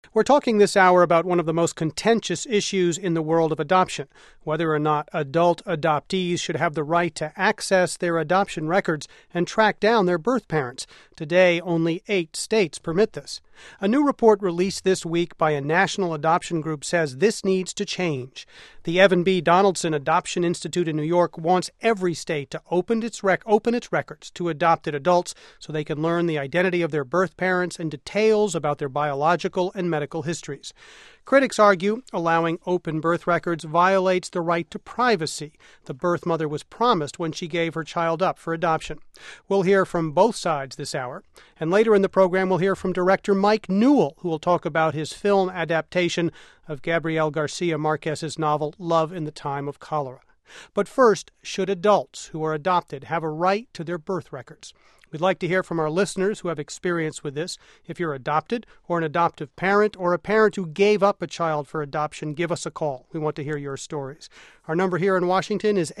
We're talking this hour about one of the most contentious issues in the world of adoption, whether or not adult adoptees should have the right to access their adoption records and track down their birth parents. Today, only 8 states permit this. A new report released this week by a national adoption group says this needs to change. The Evan B. Donaldson Adoption Institute in New York wants every state to open its records to adopted adults so they can learn the identity of their birth parents and details about their biological and medical histories. Critics argue allowing open birth records violates the right to privacy the birth mother was promised when she gave her child up for adoption. We'll hear from both sides this hour, and later in the program we'll hear from director Mike Newell, who will talk about his film adaptation of Gabriel Garcia Marquez's novel Love in the Time of Cholera. But first, should adults who are adopted have a right to their birth records? We'd like to hear from our listeners who have experience with this. If you're adopted or an adoptive parent or a parent who gave up a child for adoption, give us a call. We want to hear your stories. Our number here in Washington is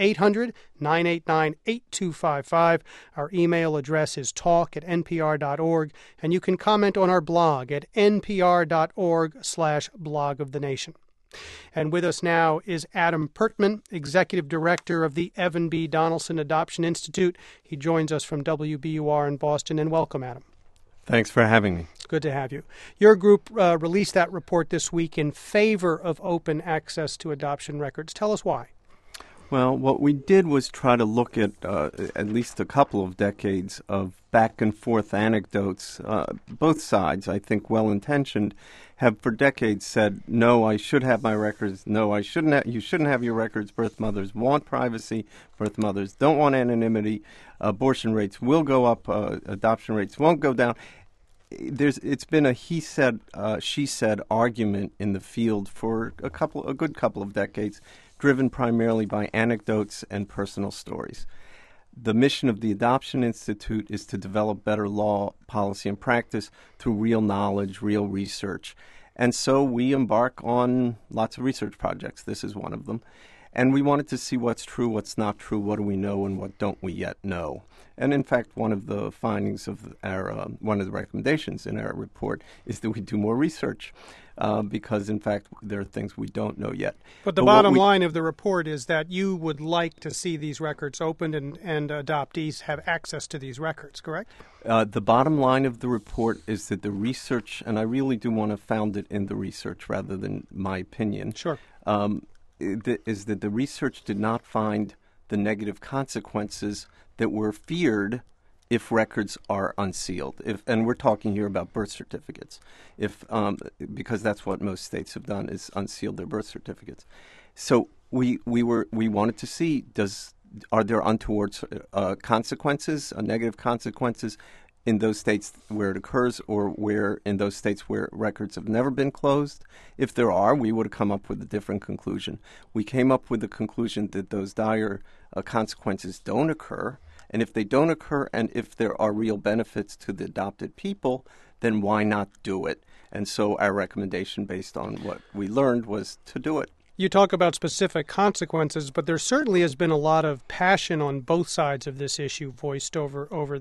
800-989-8255. Our email address is talk@npr.org, and you can comment on our blog at npr.org/blog of the nation. And with us now is Adam Pertman, Executive Director of the Evan B. Donaldson Adoption Institute. He joins us from WBUR in Boston. And welcome, Adam. Thanks for having me. Good to have you. Your group released that report this week in favor of open access to adoption records. Tell us why. Well, what we did was try to look at least a couple of decades of back and forth anecdotes. Both sides, I think well-intentioned, have for decades said, no, I should have my records. No, I shouldn't have. You shouldn't have your records. Birth mothers want privacy. Birth mothers don't want anonymity. Abortion rates will go up. Adoption rates won't go down. It's been a he said, she said argument in the field for a good couple of decades, driven primarily by anecdotes and personal stories. The mission of the Adoption Institute is to develop better law, policy, and practice through real knowledge, real research. And so we embark on lots of research projects. This is one of them. And we wanted to see what's true, what's not true, what do we know, and what don't we yet know. And in fact, one of the findings of one of the recommendations in our report is that we do more research because, in fact, there are things we don't know yet. But the bottom line of the report is that you would like to see these records opened and adoptees have access to these records, correct? The bottom line of the report is that the research, and I really do want to found it in the research rather than my opinion. Sure. Is that the research did not find the negative consequences that were feared if records are unsealed. And we're talking here about birth certificates, because that's what most states have done is unsealed their birth certificates. So we wanted to see are there untoward consequences, negative consequences in those states where it occurs or where in those states where records have never been closed. If there are, we would have come up with a different conclusion. We came up with the conclusion that those dire consequences don't occur, and if they don't occur and if there are real benefits to the adopted people, then why not do it? And so our recommendation based on what we learned was to do it. You talk about specific consequences, but there certainly has been a lot of passion on both sides of this issue voiced over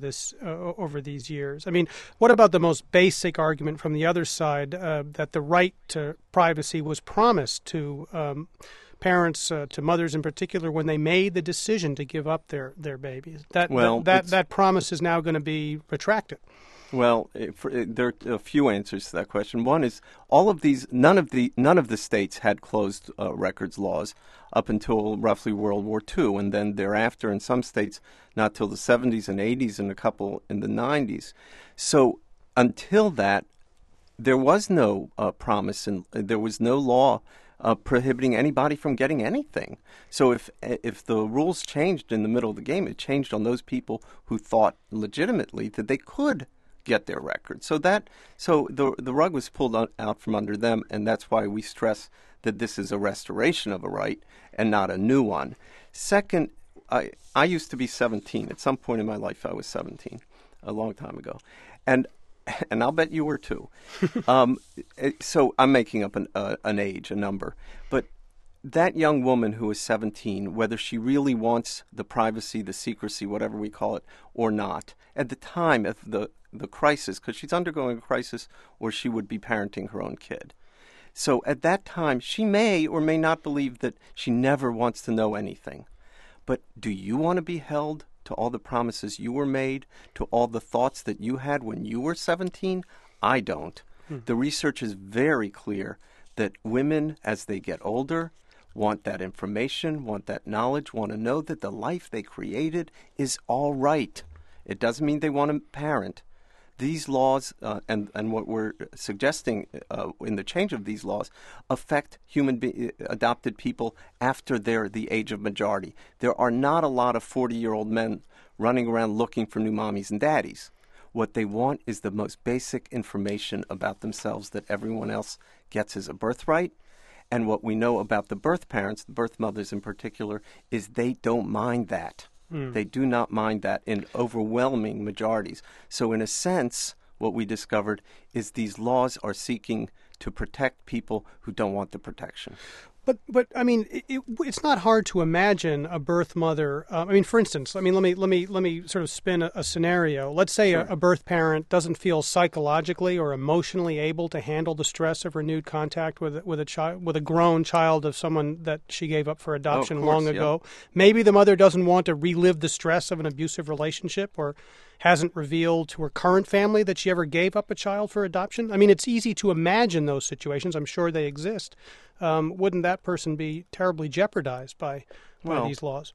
these years. I mean, what about the most basic argument from the other side that the right to privacy was promised to parents, to mothers in particular, when they made the decision to give up their babies? That promise is now going to be retracted. Well, there are a few answers to that question. One is none of the states had closed records laws up until roughly World War II, and then thereafter in some states not till the 70s and 80s and a couple in the 90s. So until that, there was no promise and there was no law prohibiting anybody from getting anything. So if the rules changed in the middle of the game, it changed on those people who thought legitimately that they could get their records. So the rug was pulled out from under them, and that's why we stress that this is a restoration of a right and not a new one. Second, I used to be 17. At some point in my life, I was 17, a long time ago, and I'll bet you were too. So I'm making up an age, a number, but that young woman who is 17, whether she really wants the privacy, the secrecy, whatever we call it, or not, at the time of the crisis, because she's undergoing a crisis, or she would be parenting her own kid. So at that time, she may or may not believe that she never wants to know anything. But do you want to be held to all the promises you were made, to all the thoughts that you had when you were 17? I don't. The research is very clear that women, as they get older, want that information, want that knowledge, want to know that the life they created is all right. It doesn't mean they want to parent. These laws and what we're suggesting in the change of these laws affect adopted people after they're the age of majority. There are not a lot of 40-year-old men running around looking for new mommies and daddies. What they want is the most basic information about themselves that everyone else gets as a birthright. And what we know about the birth parents, the birth mothers in particular, is they don't mind that. They do not mind that in overwhelming majorities. So in a sense, what we discovered is these laws are seeking to protect people who don't want the protection. But I mean, it's not hard to imagine a birth mother. For instance, let me sort of spin a scenario. Let's say a birth parent doesn't feel psychologically or emotionally able to handle the stress of renewed contact with a grown child of someone that she gave up for adoption long ago. Maybe the mother doesn't want to relive the stress of an abusive relationship, or hasn't revealed to her current family that she ever gave up a child for adoption. I mean, it's easy to imagine those situations. I'm sure they exist. Wouldn't that person be terribly jeopardized by these laws?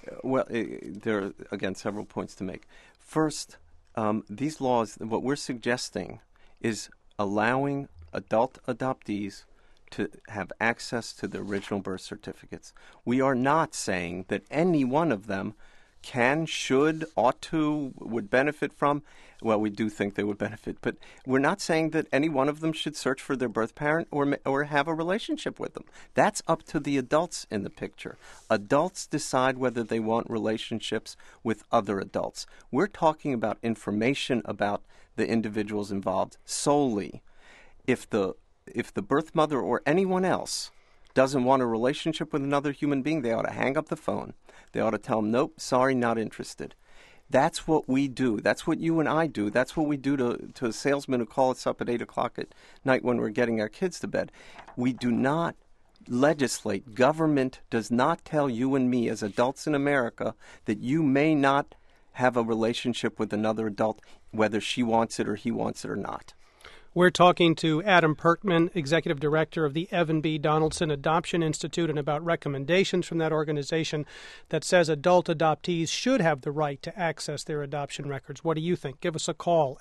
There are, again, several points to make. First, these laws, what we're suggesting is allowing adult adoptees to have access to the original birth certificates. We are not saying that any one of them can, should, ought to, would benefit from. Well, we do think they would benefit, but we're not saying that any one of them should search for their birth parent or have a relationship with them. That's up to the adults in the picture. Adults decide whether they want relationships with other adults. We're talking about information about the individuals involved solely. If the birth mother or anyone else doesn't want a relationship with another human being, they ought to hang up the phone. They ought to tell them, nope, sorry, not interested. That's what we do. That's what you and I do. That's what we do to salesmen who call us up at 8 o'clock at night when we're getting our kids to bed. We do not legislate. Government does not tell you and me as adults in America that you may not have a relationship with another adult, whether she wants it or he wants it or not. We're talking to Adam Perkman, Executive Director of the Evan B. Donaldson Adoption Institute, and about recommendations from that organization that says adult adoptees should have the right to access their adoption records. What do you think? Give us a call,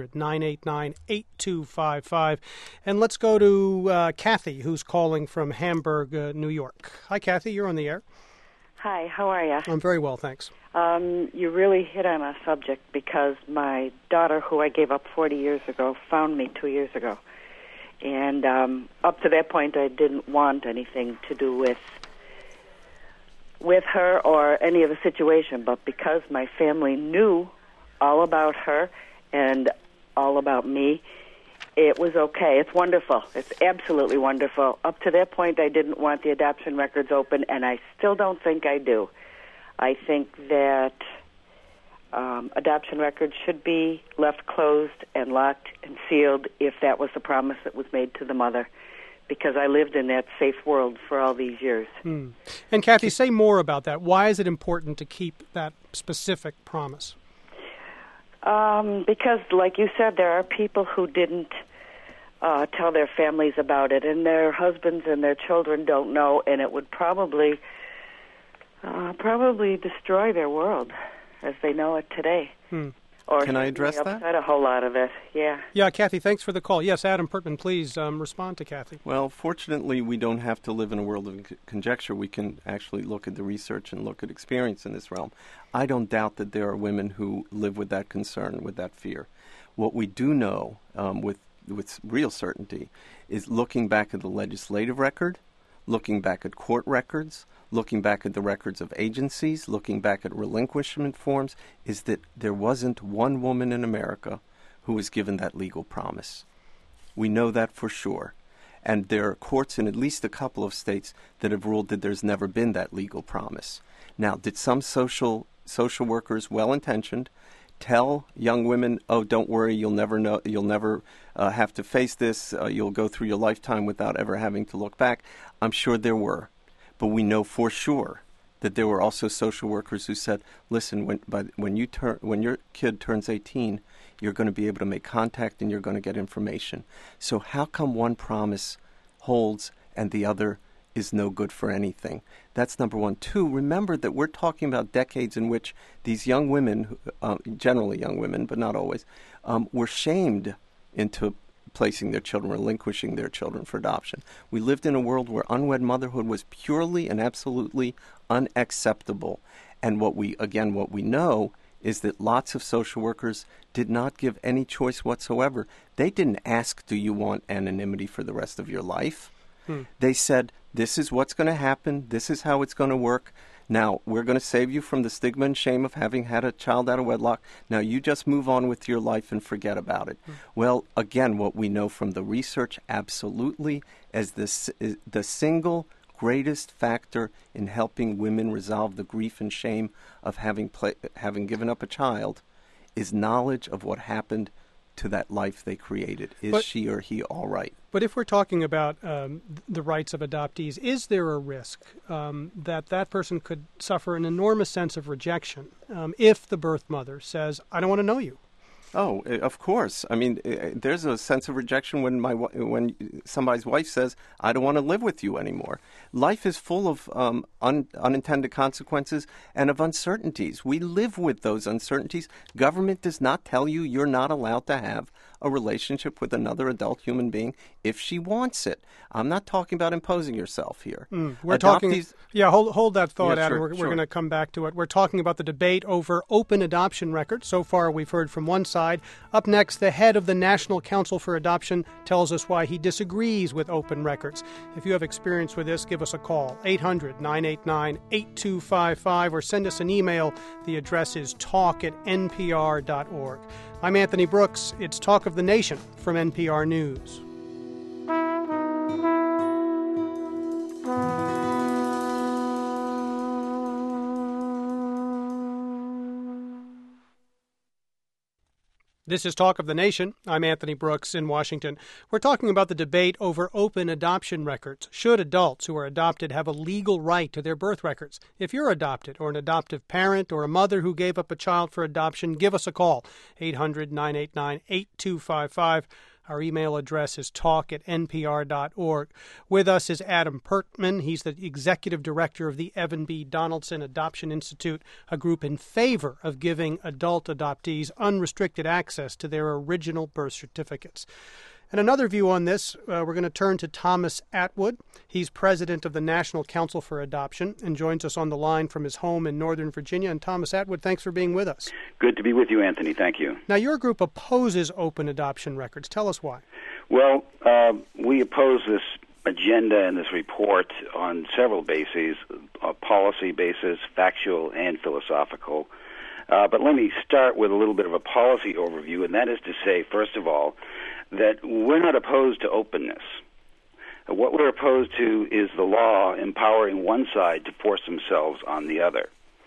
800-989-8255. And let's go to Kathy, who's calling from Hamburg, New York. Hi, Kathy. You're on the air. Hi, how are you? I'm very well, thanks. You really hit on a subject, because my daughter, who I gave up 40 years ago, found me 2 years ago. And up to that point, I didn't want anything to do with her or any of the situation. But because my family knew all about her and all about me, it was okay. It's wonderful. It's absolutely wonderful. Up to that point, I didn't want the adoption records open, and I still don't think I do. I think that adoption records should be left closed and locked and sealed if that was the promise that was made to the mother, because I lived in that safe world for all these years. And Kathy, say more about that. Why is it important to keep that specific promise? Because, like you said, there are people who didn't tell their families about it, and their husbands and their children don't know, and it would probably destroy their world as they know it today. Or can I address that? Upset a whole lot of it, yeah. Yeah, Kathy, thanks for the call. Yes, Adam Perkman, please respond to Kathy. Well, fortunately, we don't have to live in a world of conjecture. We can actually look at the research and look at experience in this realm. I don't doubt that there are women who live with that concern, with that fear. What we do know with real certainty is looking back at the legislative record, looking back at court records, looking back at the records of agencies, looking back at relinquishment forms, is that there wasn't one woman in America who was given that legal promise. We know that for sure. And there are courts in at least a couple of states that have ruled that there's never been that legal promise. Now, did some social workers, well-intentioned, tell young women, "Oh, don't worry, you'll never have to face this. You'll go through your lifetime without ever having to look back"? I'm sure there were, but we know for sure that there were also social workers who said, "Listen, when your kid turns 18, you're going to be able to make contact and you're going to get information." So how come one promise holds and the other is no good for anything? That's number one. Two, remember that we're talking about decades in which these young women, generally young women, but not always, were shamed into placing their children, relinquishing their children for adoption. We lived in a world where unwed motherhood was purely and absolutely unacceptable. And what we know is that lots of social workers did not give any choice whatsoever. They didn't ask, "Do you want anonymity for the rest of your life?" They said, "This is what's going to happen. This is how it's going to work. Now, we're going to save you from the stigma and shame of having had a child out of wedlock. Now, you just move on with your life and forget about it." Well, again, what we know from the research absolutely is the single greatest factor in helping women resolve the grief and shame of having given up a child is knowledge of what happened to that life they created. Is she or he all right? But if we're talking about the rights of adoptees, is there a risk that person could suffer an enormous sense of rejection if the birth mother says, "I don't want to know you"? Oh, of course. I mean, there's a sense of rejection when somebody's wife says, "I don't want to live with you anymore." Life is full of unintended consequences and of uncertainties. We live with those uncertainties. Government does not tell you you're not allowed to have a relationship with another adult human being if she wants it. I'm not talking about imposing yourself here. We're talking. Yeah, hold that thought, Yeah, Adam. sure, We're going to come back to it. We're talking about the debate over open adoption records. So far, we've heard from one side. Up next, the head of the National Council for Adoption tells us why he disagrees with open records. If you have experience with this, give us a call, 800-989-8255, or send us an email. The address is talk@npr.org. I'm Anthony Brooks. It's Talk of the Nation from NPR News. This is Talk of the Nation. I'm Anthony Brooks in Washington. We're talking about the debate over open adoption records. Should adults who are adopted have a legal right to their birth records? If you're adopted or an adoptive parent or a mother who gave up a child for adoption, give us a call, 800-989-8255. Our email address is talk@npr.org. With us is Adam Pertman. He's the executive director of the Evan B. Donaldson Adoption Institute, a group in favor of giving adult adoptees unrestricted access to their original birth certificates. And another view on this, we're going to turn to Thomas Atwood. He's president of the National Council for Adoption and joins us on the line from his home in Northern Virginia. And Thomas Atwood, thanks for being with us. Good to be with you, Anthony. Thank you. Now, your group opposes open adoption records. Tell us why. Well, we oppose this agenda and this report on several bases, a policy basis, factual and philosophical. But let me start with a little bit of a policy overview, and that is to say, first of all, that we're not opposed to openness. What we're opposed to is the law empowering one side to force themselves on the other.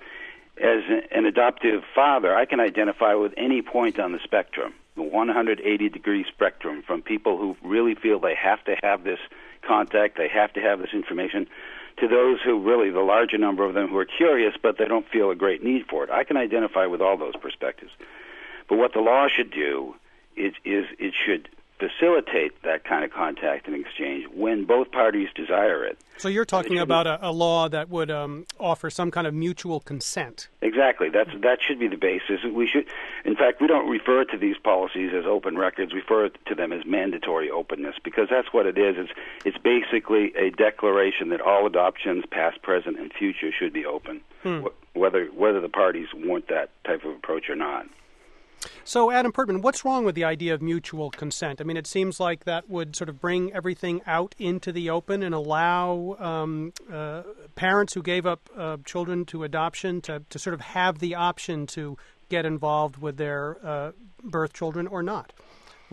As an adoptive father, I can identify with any point on the spectrum, the 180-degree spectrum, from people who really feel they have to have this contact, they have to have this information, to those who really, the larger number of them who are curious, but they don't feel a great need for it. I can identify with all those perspectives. But what the law should do is it should facilitate that kind of contact and exchange when both parties desire it. So you're talking about a law that would offer some kind of mutual consent. Exactly. That should be the basis. We should, in fact, we don't refer to these policies as open records. We refer to them as mandatory openness, because that's what it is. It's basically a declaration that all adoptions, past, present, and future, should be open, whether the parties want that type of approach or not. So, Adam Pertman, what's wrong with the idea of mutual consent? I mean, it seems like that would sort of bring everything out into the open and allow parents who gave up children to adoption to sort of have the option to get involved with their birth children or not.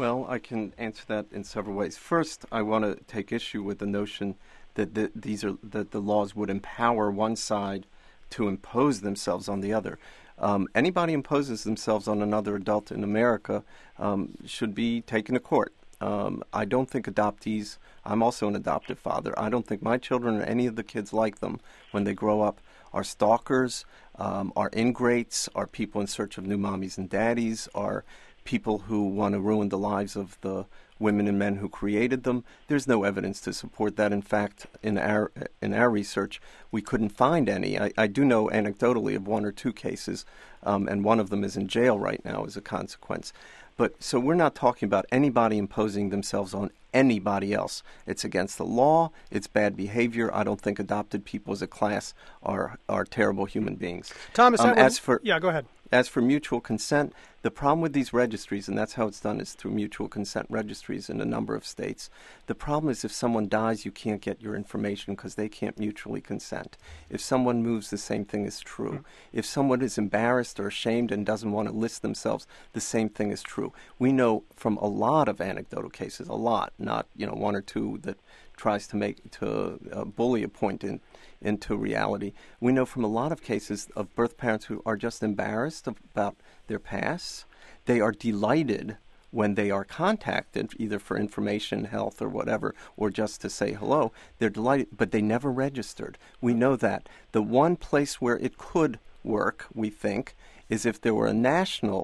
Well, I can answer that in several ways. First, I want to take issue with the notion that that the laws would empower one side to impose themselves on the other. Anybody imposes themselves on another adult in America should be taken to court. I don't think adoptees, I'm also an adoptive father, I don't think my children or any of the kids like them when they grow up are stalkers, are ingrates, are people in search of new mommies and daddies, are people who want to ruin the lives of the women and men who created them. There's no evidence to support that. In fact, in our research, we couldn't find any. I do know anecdotally of one or two cases, and one of them is in jail right now as a consequence. But so we're not talking about anybody imposing themselves on anybody else. It's against the law. It's bad behavior. I don't think adopted people as a class are terrible human beings. Thomas, yeah, go ahead. As for mutual consent, the problem with these registries, and that's how it's done, is through mutual consent registries in a number of states. The problem is if someone dies, you can't get your information because they can't mutually consent. If someone moves, the same thing is true. Mm-hmm. If someone is embarrassed or ashamed and doesn't want to list themselves, the same thing is true. We know from a lot of anecdotal cases, a lot, not one or two that tries to bully a point into reality. We know from a lot of cases of birth parents who are just embarrassed about their pasts. They are delighted when they are contacted, either for information, health, or whatever, or just to say hello. They're delighted, but they never registered. We know that. The one place where it could work, we think, is if there were a national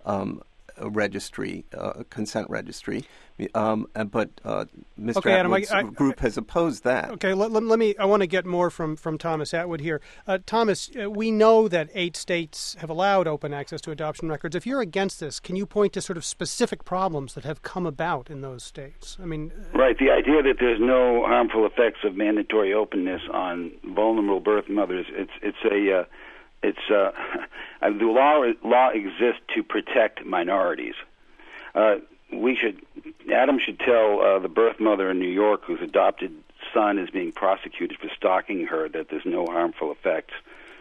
registry, consent registry, but Mr. Atwood's group has opposed that. Okay, let me. I want to get more from Thomas Atwood here. Thomas, we know that 8 states have allowed open access to adoption records. If you're against this, can you point to sort of specific problems that have come about in those states? I mean, right. The idea that there's no harmful effects of mandatory openness on vulnerable birth mothers. The law exists to protect minorities. Adam should tell the birth mother in New York whose adopted son is being prosecuted for stalking her that there's no harmful effects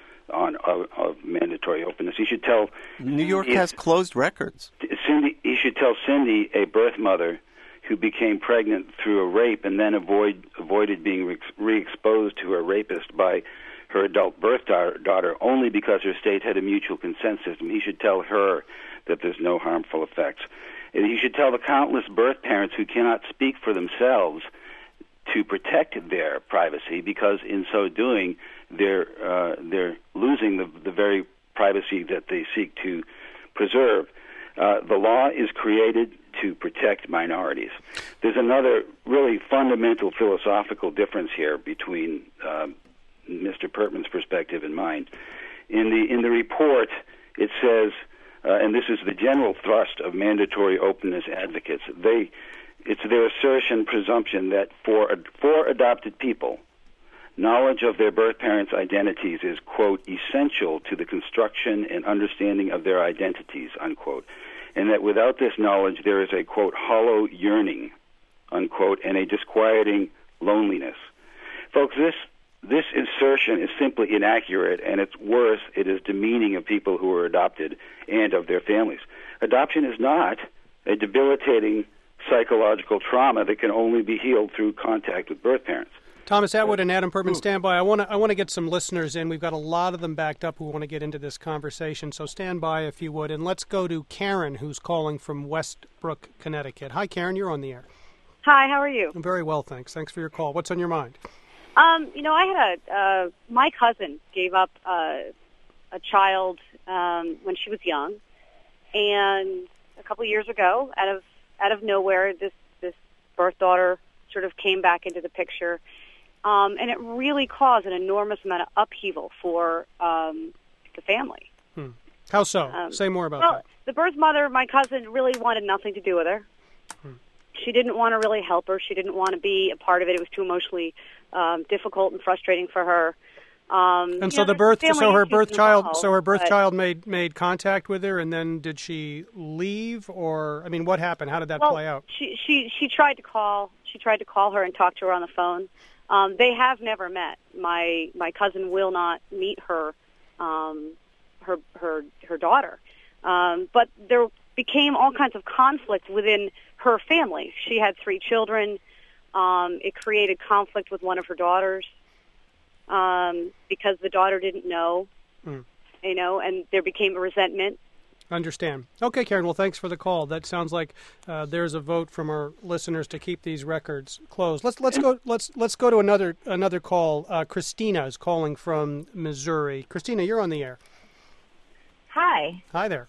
of mandatory openness. He should tell New York has closed records. He should tell Cindy, a birth mother who became pregnant through a rape and then avoided being re-exposed to her rapist by her adult birth daughter only because her state had a mutual consent system. He should tell her that there's no harmful effects. And he should tell the countless birth parents who cannot speak for themselves to protect their privacy, because in so doing, they're losing the very privacy that they seek to preserve. The law is created to protect minorities. There's another really fundamental philosophical difference here between Mr. Pertman's perspective and mine. In the report, it says, and this is the general thrust of mandatory openness advocates, it's their assertion, presumption that for adopted people, knowledge of their birth parents' identities is, quote, essential to the construction and understanding of their identities, unquote, and that without this knowledge there is a, quote, hollow yearning, unquote, and a disquieting loneliness. Folks, this assertion is simply inaccurate, and it's worse, it is demeaning of people who are adopted and of their families. Adoption is not a debilitating psychological trauma that can only be healed through contact with birth parents. Thomas Atwood and Adam Pertman, stand by. I want to get some listeners in. We've got a lot of them backed up who want to get into this conversation, so stand by if you would. And let's go to Karen, who's calling from Westbrook, Connecticut. Hi, Karen, you're on the air. Hi, how are you? I'm very well, thanks. Thanks for your call. What's on your mind? I had my cousin gave up a child when she was young, and a couple of years ago, out of nowhere, this birth daughter sort of came back into the picture, and it really caused an enormous amount of upheaval for the family. How so? Say more about that. The birth mother, my cousin, really wanted nothing to do with her. She didn't want to really help her. She didn't want to be a part of it. It was too emotionally difficult and frustrating for her. And so her birth child made contact with her, and then did she leave, or what happened? How did that play out? She tried to call. She tried to call her and talk to her on the phone. They have never met. My cousin will not meet her daughter. But became all kinds of conflict within her family. She had 3 children. It created conflict with one of her daughters because the daughter didn't know, and there became a resentment. Understand. Okay, Karen. Well, thanks for the call. That sounds like there's a vote from our listeners to keep these records closed. Let's go to another call. Christina is calling from Missouri. Christina, you're on the air. Hi. Hi there.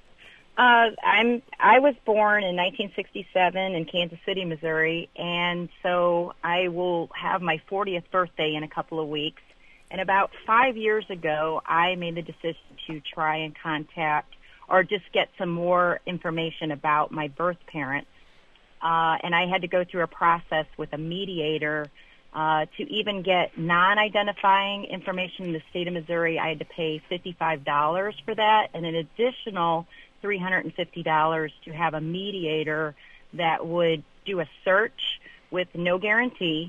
I was born in 1967 in Kansas City, Missouri, and so I will have my 40th birthday in a couple of weeks. And about 5 years ago, I made the decision to try and contact or just get some more information about my birth parents. And I had to go through a process with a mediator to even get non-identifying information in the state of Missouri. I had to pay $55 for that, and an additional $350 to have a mediator that would do a search with no guarantee.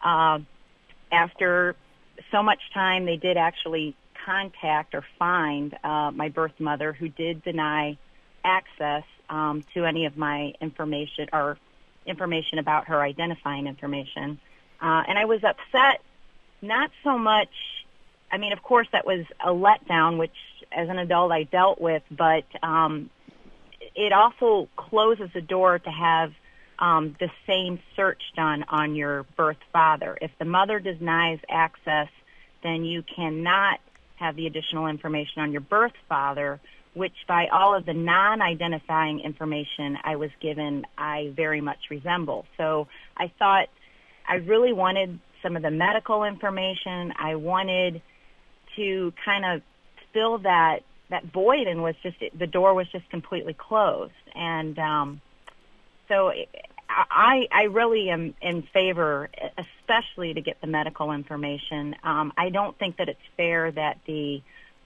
After so much time, they did actually contact or find my birth mother, who did deny access to any of my information or information about her identifying information. And I was upset, not so much, I mean, of course that was a letdown, which as an adult I dealt with, but it also closes the door to have the same search done on your birth father. If the mother denies access, then you cannot have the additional information on your birth father, which by all of the non-identifying information I was given, I very much resemble. So I thought I really wanted some of the medical information. I wanted to kind of fill that void, and the door was just completely closed. And so I really am in favor, especially to get the medical information. I don't think that it's fair that the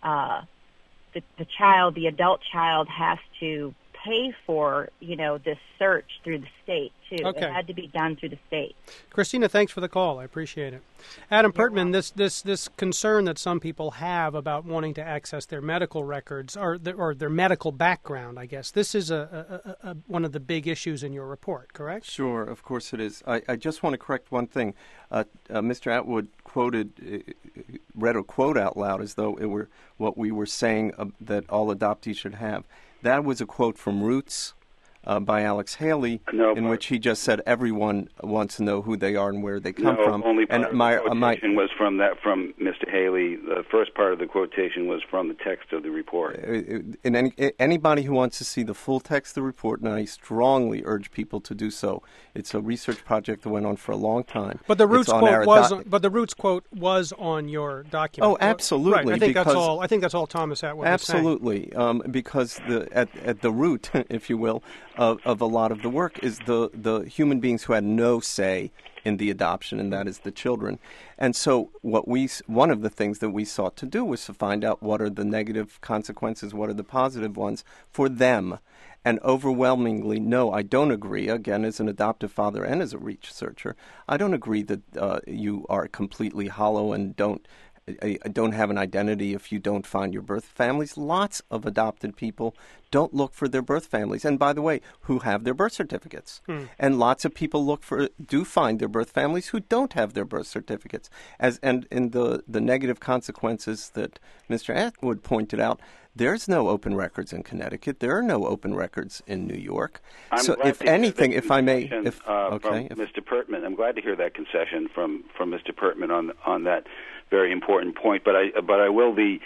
child, the adult child, has to pay for, this search through the state, too. Okay. It had to be done through the state. Christina, thanks for the call. I appreciate it. Adam Pertman, this concern that some people have about wanting to access their medical records or their medical background, I guess, this is one of the big issues in your report, correct? Sure, of course it is. I just want to correct one thing. Mr. Atwood read a quote out loud as though it were what we were saying that all adoptees should have. That was a quote from Roots by Alex Haley, in which he just said everyone wants to know who they are and where they come from. Only part of the quotation was from Mr. Haley. The first part of the quotation was from the text of the report. Anybody who wants to see the full text of the report, and I strongly urge people to do so. It's a research project that went on for a long time. But the Roots quote was on your document. Oh, absolutely. Right. I think that's all Thomas Atwood was saying. Absolutely, because at the root, if you will, of a lot of the work is the human beings who had no say in the adoption, and that is the children. And so one of the things that we sought to do was to find out what are the negative consequences, what are the positive ones for them. And overwhelmingly, no, I don't agree, again, as an adoptive father and as a researcher, I don't agree that you are completely hollow and don't have an identity if you don't find your birth families. Lots of adopted people don't look for their birth families, and by the way, who have their birth certificates. And lots of people do find their birth families who don't have their birth certificates. And in the negative consequences that Mr. Atwood pointed out, there's no open records in Connecticut. There are no open records in New York. So, if anything, if I may, from Mr. Pertman, I'm glad to hear that concession from Mr. Pertman on that very important point. But I will the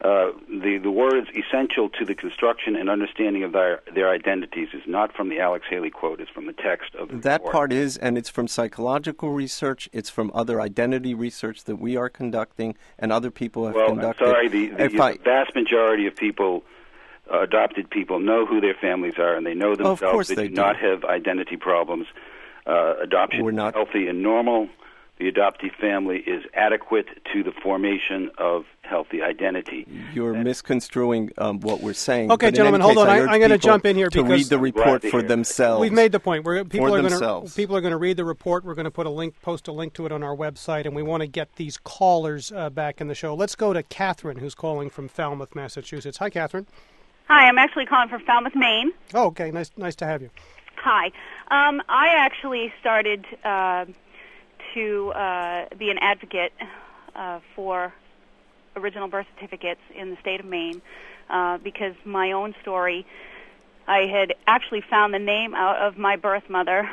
words essential to the construction and understanding of their identities is not from the Alex Haley quote. It's from the text of the that report. Part is, and it's from psychological research. It's from other identity research that we are conducting and other people have conducted. I'm sorry, the vast majority of people, adopted people, know who their families are, and they know themselves. Of course they do not have identity problems. Adoption is healthy and normal. The adoptee family is adequate to the formation of healthy identity. You're misconstruing what we're saying. Okay, gentlemen, hold on. I'm going to jump in here to read the report for themselves. We've made the point. People are going to read the report. We're going to post a link to it on our website, and we want to get these callers back in the show. Let's go to Catherine, who's calling from Falmouth, Massachusetts. Hi, Catherine. Hi, I'm actually calling from Falmouth, Maine. Oh, okay. Nice to have you. Hi. I actually started to be an advocate for original birth certificates in the state of Maine because my own story, I had actually found the name out of my birth mother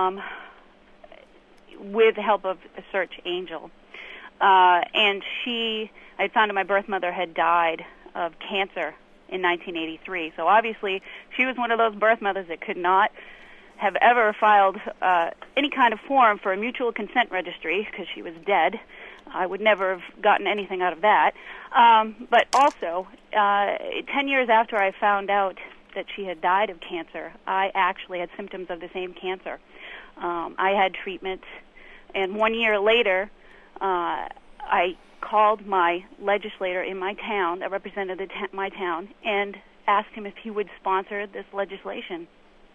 with the help of a search angel. And I found that my birth mother had died of cancer in 1983. So obviously she was one of those birth mothers that could not have ever filed any kind of form for a mutual consent registry because she was dead. I would never have gotten anything out of that. But also, 10 years after I found out that she had died of cancer, I actually had symptoms of the same cancer. I had treatment, and 1 year later, I called my legislator in my town that represented my town and asked him if he would sponsor this legislation.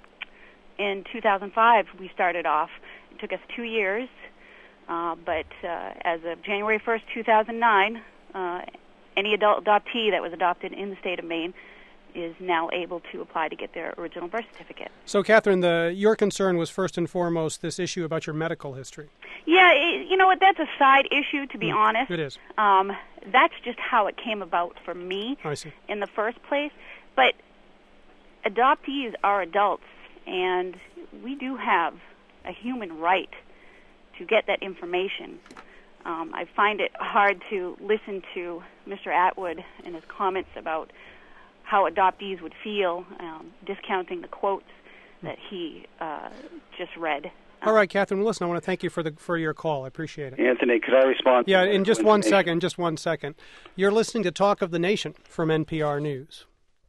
In 2005, we started off. It took us 2 years, but as of January 1st, 2009, any adult adoptee that was adopted in the state of Maine is now able to apply to get their original birth certificate. So, Catherine, your concern was first and foremost this issue about your medical history. Yeah, you know what? That's a side issue, to be honest. It is. That's just how it came about for me in the first place. But adoptees are adults, and we do have a human right to get that information. I find it hard to listen to Mr. Atwood and his comments about how adoptees would feel, discounting the quotes that he just read. All right, Catherine. Well, listen, I want to thank you for your call. I appreciate it. Anthony, could I respond? Yeah, in just 1 second. Just 1 second. You're listening to Talk of the Nation from NPR News.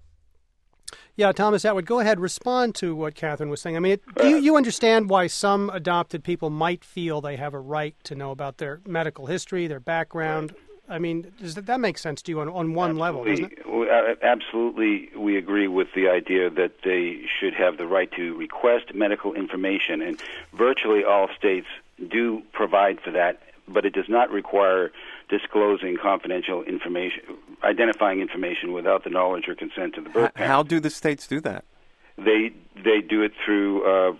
Yeah, Thomas Atwood, go ahead. Respond to what Catherine was saying. I mean, do you understand why some adopted people might feel they have a right to know about their medical history, their background? I mean, does that make sense to you on one level, doesn't it? Absolutely, we agree with the idea that they should have the right to request medical information, and virtually all states do provide for that, but it does not require disclosing confidential information, identifying information without the knowledge or consent of the birth parent. How do the states do that? They do it through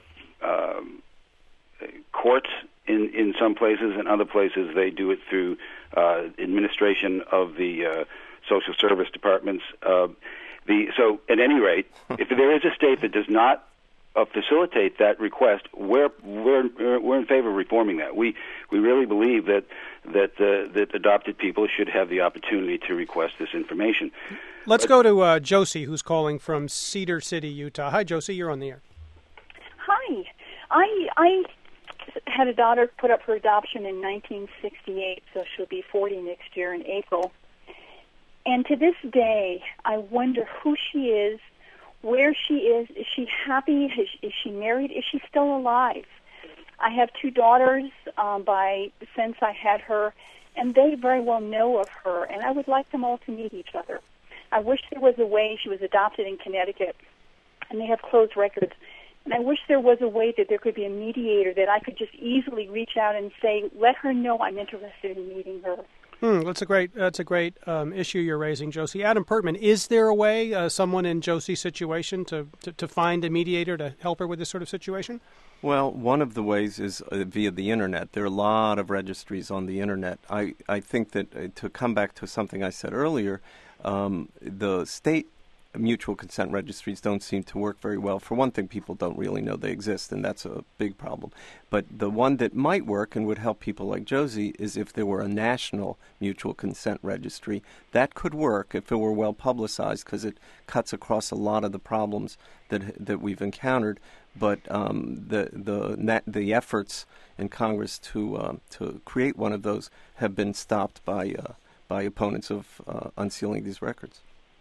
courts in some places, and other places they do it through administration of the social service departments. So at any rate, if there is a state that does not facilitate that request, we're in favor of reforming that. We really believe that adopted people should have the opportunity to request this information. Let's go to Josie, who's calling from Cedar City, Utah. Hi, Josie. You're on the air. Hi. I had a daughter put up for adoption in 1968, so she'll be 40 next year in April. And to this day, I wonder who she is, where she is she happy, is she married, is she still alive? I have two daughters since I had her, and they very well know of her, and I would like them all to meet each other. I wish there was a way. She was adopted in Connecticut, and they have closed records. And I wish there was a way that there could be a mediator that I could just easily reach out and say, let her know I'm interested in meeting her. That's a great issue you're raising, Josie. Adam Pertman, is there a way, someone in Josie's situation, to find a mediator to help her with this sort of situation? Well, one of the ways is via the Internet. There are a lot of registries on the Internet. I think that to come back to something I said earlier, the state mutual consent registries don't seem to work very well. For one thing, people don't really know they exist, and that's a big problem. But the one that might work and would help people like Josie is if there were a national mutual consent registry. That could work if it were well publicized, because it cuts across a lot of the problems that we've encountered. But the efforts in Congress to create one of those have been stopped by opponents of unsealing these records.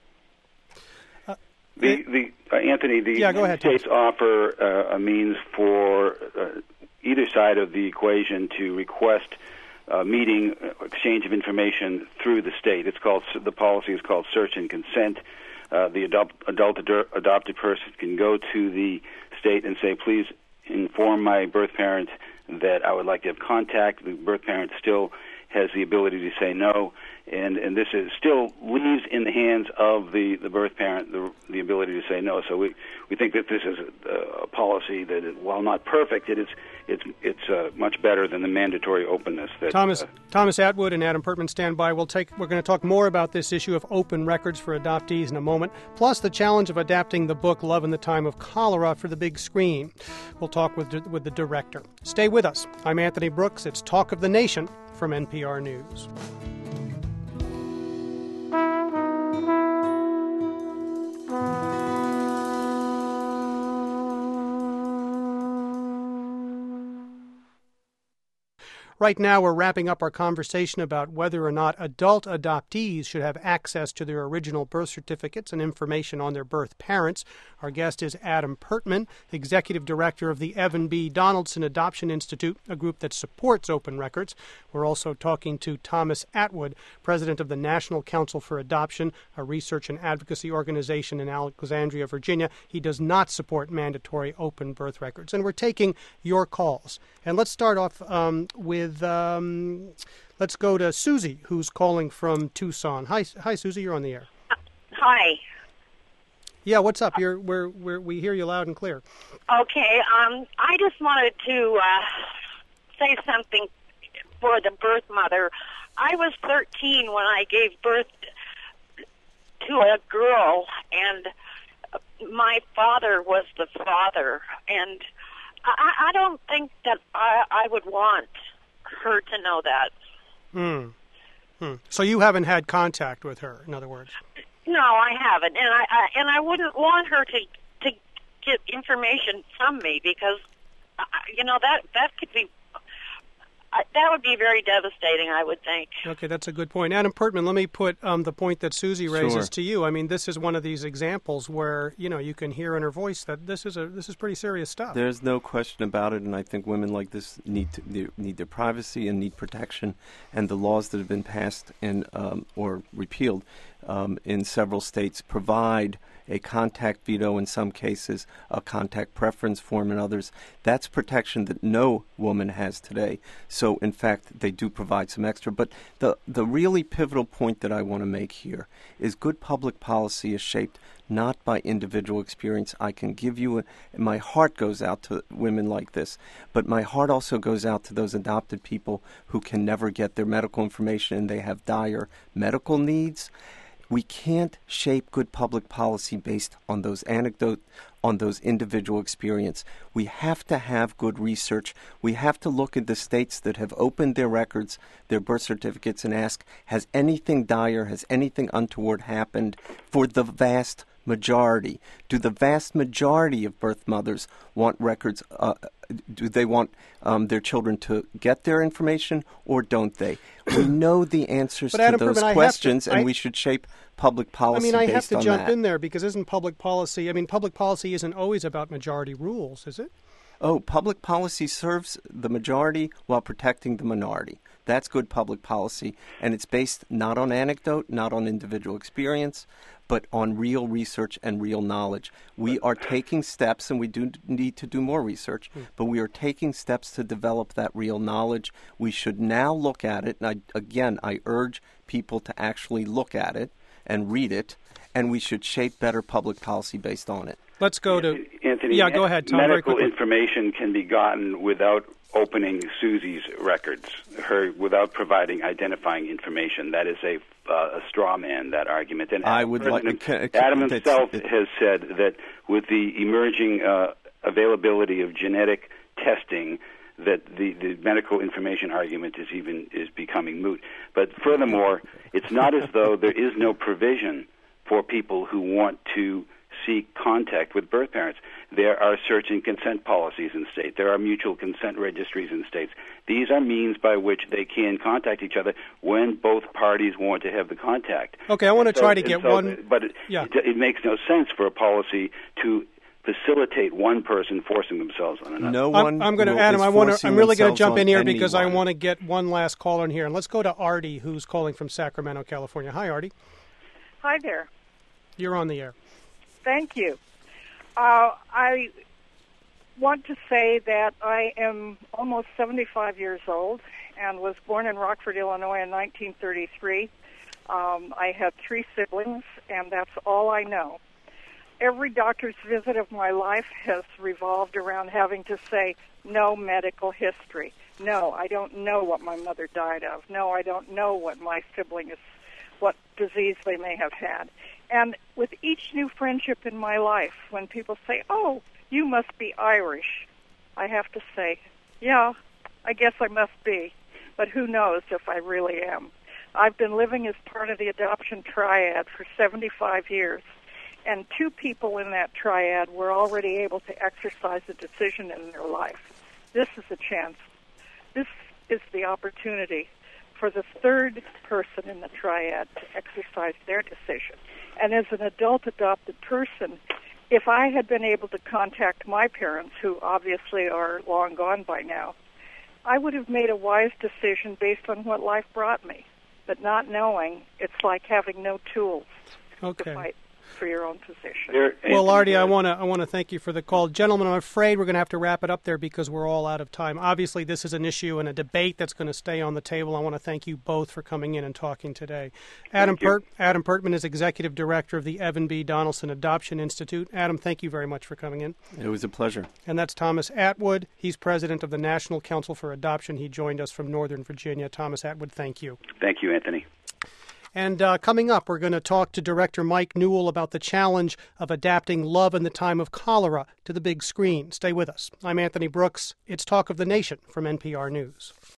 Anthony, the United States offer a means for either side of the equation to request meeting, exchange of information through the state. The policy is called search and consent. The adopted person can go to the state and say, please inform my birth parent that I would like to have contact. The birth parent still has the ability to say no, And this still leaves in the hands of the birth parent the ability to say no. So we think that this is a policy that, while not perfect, it's much better than the mandatory openness. That Thomas Atwood and Adam Pertman stand by. We're going to talk more about this issue of open records for adoptees in a moment, plus the challenge of adapting the book Love in the Time of Cholera for the big screen. We'll talk with the director. Stay with us. I'm Anthony Brooks. It's Talk of the Nation from NPR News. Right now, we're wrapping up our conversation about whether or not adult adoptees should have access to their original birth certificates and information on their birth parents. Our guest is Adam Pertman, Executive Director of the Evan B. Donaldson Adoption Institute, a group that supports open records. We're also talking to Thomas Atwood, President of the National Council for Adoption, a research and advocacy organization in Alexandria, Virginia. He does not support mandatory open birth records. And we're taking your calls. And let's start off let's go to Susie, who's calling from Tucson. Hi, Susie. You're on the air. Hi. Yeah, what's up? We hear you loud and clear. Okay. I just wanted to say something for the birth mother. I was 13 when I gave birth to a girl, and my father was the father, and I don't think that I would want her to know that. So you haven't had contact with her, in other words? No, I haven't, and I wouldn't want her to get information from me, because that could be that would be very devastating, I would think. Okay, that's a good point. Adam Pertman, let me put the point that Susie raises to you. I mean, this is one of these examples where, you can hear in her voice that this is pretty serious stuff. There's no question about it, and I think women like this need their privacy and need protection, and the laws that have been passed or repealed in several states provide a contact veto in some cases, a contact preference form in others. That's protection that no woman has today. So, in fact, they do provide some extra. But the really pivotal point that I want to make here is good public policy is shaped not by individual experience. I can give you, my heart goes out to women like this, but my heart also goes out to those adopted people who can never get their medical information and they have dire medical needs. We can't shape good public policy based on those anecdotes, on those individual experience. We have to have good research. We have to look at the states that have opened their records, their birth certificates, and ask, has anything dire, has anything untoward happened for the vast majority? Do the vast majority of birth mothers want records? Do they want their children to get their information, or don't they? We know the answers to those questions, and we should shape public policy based on that. I have to jump in there, because isn't public policy isn't always about majority rules, is it? Oh, public policy serves the majority while protecting the minority. That's good public policy, and it's based not on anecdote, not on individual experience, but on real research and real knowledge. We are taking steps, and we do need to do more research, but we are taking steps to develop that real knowledge. We should now look at it, and I urge people to actually look at it and read it, and we should shape better public policy based on it. Let's go to Anthony. Yeah, go ahead, Tom. Medical information can be gotten without opening Susie's records, without providing identifying information. That is a straw man, that argument. And Adam himself has said that with the emerging availability of genetic testing, that the medical information argument is becoming moot. But furthermore, it's not as though there is no provision for people who want to seek contact with birth parents. There are search and consent policies in states. There are mutual consent registries in states. These are means by which they can contact each other when both parties want to have the contact. Okay, I want to try to get one. But it makes no sense for a policy to facilitate one person forcing themselves on another. No one. I'm going to, Adam. I'm really going to jump in here because I want to get one last caller in here, and let's go to Artie, who's calling from Sacramento, California. Hi, Artie. Hi there. You're on the air. Thank you. I want to say that I am almost 75 years old and was born in Rockford, Illinois in 1933. I had 3 siblings, and that's all I know. Every doctor's visit of my life has revolved around having to say, no medical history. No, I don't know what my mother died of. No, I don't know what my sibling is, what disease they may have had. And with each new friendship in my life, when people say, oh, you must be Irish, I have to say, yeah, I guess I must be. But who knows if I really am. I've been living as part of the adoption triad for 75 years. And 2 people in that triad were already able to exercise a decision in their life. This is a chance. This is the opportunity for the 3rd person in the triad to exercise their decision. And as an adult adopted person, if I had been able to contact my parents, who obviously are long gone by now, I would have made a wise decision based on what life brought me. But not knowing, it's like having no tools to fight for your own position. Well, Artie, I want to thank you for the call. Gentlemen, I'm afraid we're going to have to wrap it up there because we're all out of time. Obviously, this is an issue and a debate that's going to stay on the table. I want to thank you both for coming in and talking today. Adam Pertman is Executive Director of the Evan B. Donaldson Adoption Institute. Adam, thank you very much for coming in. It was a pleasure. And that's Thomas Atwood. He's President of the National Council for Adoption. He joined us from Northern Virginia. Thomas Atwood, thank you. Thank you, Anthony. And coming up, we're going to talk to Director Mike Newell about the challenge of adapting Love in the Time of Cholera to the big screen. Stay with us. I'm Anthony Brooks. It's Talk of the Nation from NPR News.